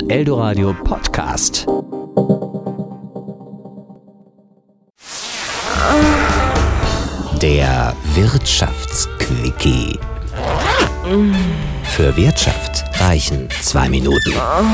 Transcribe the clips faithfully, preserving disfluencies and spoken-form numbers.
Eldoradio Podcast. Der Wirtschaftsquickie. Für Wirtschaft reichen zwei Minuten.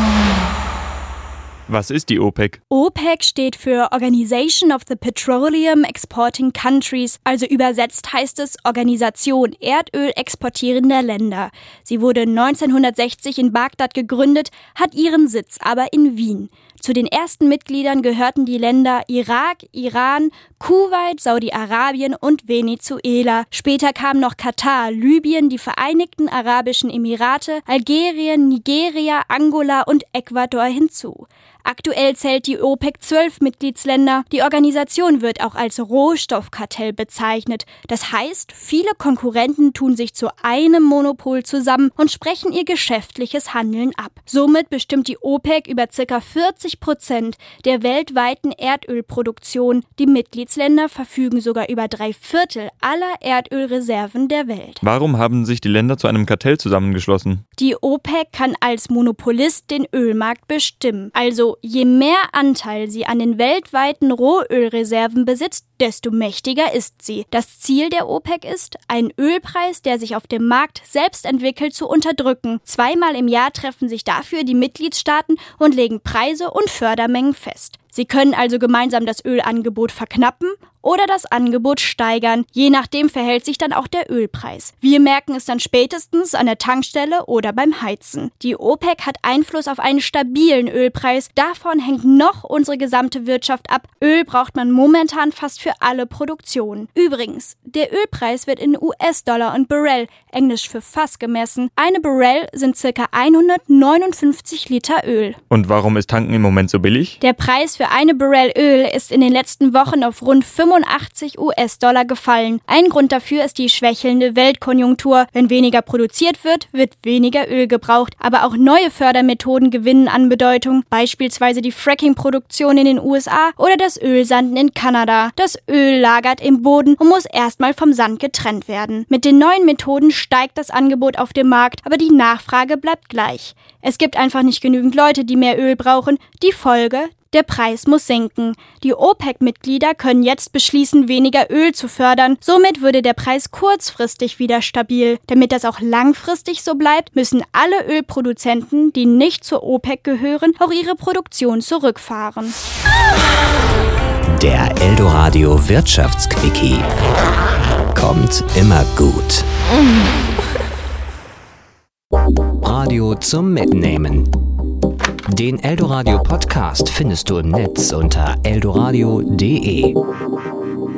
Was ist die OPEC? OPEC steht für Organization of the Petroleum Exporting Countries, also übersetzt heißt es Organisation Erdöl exportierender Länder. Sie wurde neunzehnhundertsechzig in Bagdad gegründet, hat ihren Sitz aber in Wien. Zu den ersten Mitgliedern gehörten die Länder Irak, Iran, Kuwait, Saudi-Arabien und Venezuela. Später kamen noch Katar, Libyen, die Vereinigten Arabischen Emirate, Algerien, Nigeria, Angola und Ecuador hinzu. Aktuell zählt die OPEC zwölf Mitgliedsländer. Die Organisation wird auch als Rohstoffkartell bezeichnet. Das heißt, viele Konkurrenten tun sich zu einem Monopol zusammen und sprechen ihr geschäftliches Handeln ab. Somit bestimmt die OPEC über ca. vierzig Prozent der weltweiten Erdölproduktion. Die Mitgliedsländer verfügen sogar über drei Viertel aller Erdölreserven der Welt. Warum haben sich die Länder zu einem Kartell zusammengeschlossen? Die OPEC kann als Monopolist den Ölmarkt bestimmen. Also je mehr Anteil sie an den weltweiten Rohölreserven besitzt, desto mächtiger ist sie. Das Ziel der OPEC ist, einen Ölpreis, der sich auf dem Markt selbst entwickelt, zu unterdrücken. Zweimal im Jahr treffen sich dafür die Mitgliedstaaten und legen Preise und Fördermengen fest. Sie können also gemeinsam das Ölangebot verknappen oder das Angebot steigern. Je nachdem verhält sich dann auch der Ölpreis. Wir merken es dann spätestens an der Tankstelle oder beim Heizen. Die OPEC hat Einfluss auf einen stabilen Ölpreis. Davon hängt noch unsere gesamte Wirtschaft ab. Öl braucht man momentan fast für alle Produktionen. Übrigens, der Ölpreis wird in U S-Dollar und Barrel, englisch für Fass, gemessen. Eine Barrel sind ca. hundertneunundfünfzig Liter Öl. Und warum ist Tanken im Moment so billig? Der Preis für eine Barrel Öl ist in den letzten Wochen auf rund fünfundachtzig U S-Dollar gefallen. Ein Grund dafür ist die schwächelnde Weltkonjunktur. Wenn weniger produziert wird, wird weniger Öl gebraucht. Aber auch neue Fördermethoden gewinnen an Bedeutung. Beispielsweise die Fracking-Produktion in den U S A oder das Ölsanden in Kanada. Das Öl lagert im Boden und muss erstmal vom Sand getrennt werden. Mit den neuen Methoden steigt das Angebot auf dem Markt, aber die Nachfrage bleibt gleich. Es gibt einfach nicht genügend Leute, die mehr Öl brauchen. Die Folge: der Preis muss sinken. Die OPEC-Mitglieder können jetzt beschließen, weniger Öl zu fördern. Somit würde der Preis kurzfristig wieder stabil. Damit das auch langfristig so bleibt, müssen alle Ölproduzenten, die nicht zur OPEC gehören, auch ihre Produktion zurückfahren. Der Eldoradio Wirtschaftsquickie kommt immer gut. Radio zum Mitnehmen. Den Eldoradio Podcast findest du im Netz unter eldoradio punkt de.